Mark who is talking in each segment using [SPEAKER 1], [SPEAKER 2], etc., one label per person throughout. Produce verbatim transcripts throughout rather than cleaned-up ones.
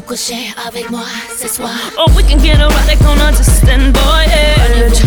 [SPEAKER 1] coucher avec moi ce soir.
[SPEAKER 2] Oh, we can get erotic on a distant voyage.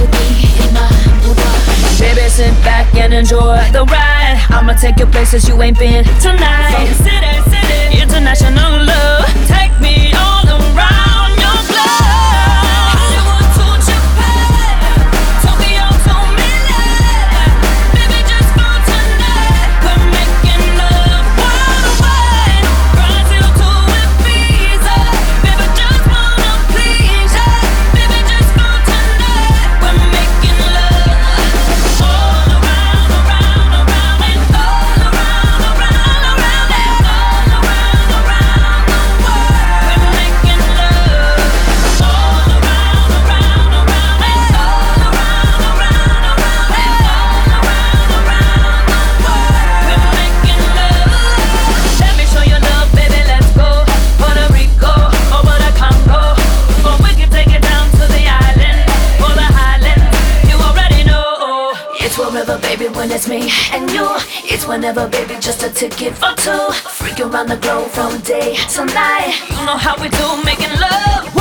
[SPEAKER 2] Baby, sit back and enjoy the ride. I'ma take you places you ain't been tonight. From city, city, international love. Take me all around your globe. Hollywood to Japan, Tokyo to Milan. Baby, just for tonight, we're making love worldwide. Brazil to Ibiza, baby, just wanna please ya. Baby, just for tonight, we're making love all around, around, around, and all around, around, around, and all around, around the world. We're making love all around, around, around, and all around, around, around, and all around, around the world. We're making love. Let me show you love, baby. Let's go Puerto Rico over the Congo, or we can take it down to the island or the highlands. You already know. It's wherever, baby, when it's me and you. It's whenever, baby, just a ticket for two. Freaking around the globe from day to night. You know how we do, making love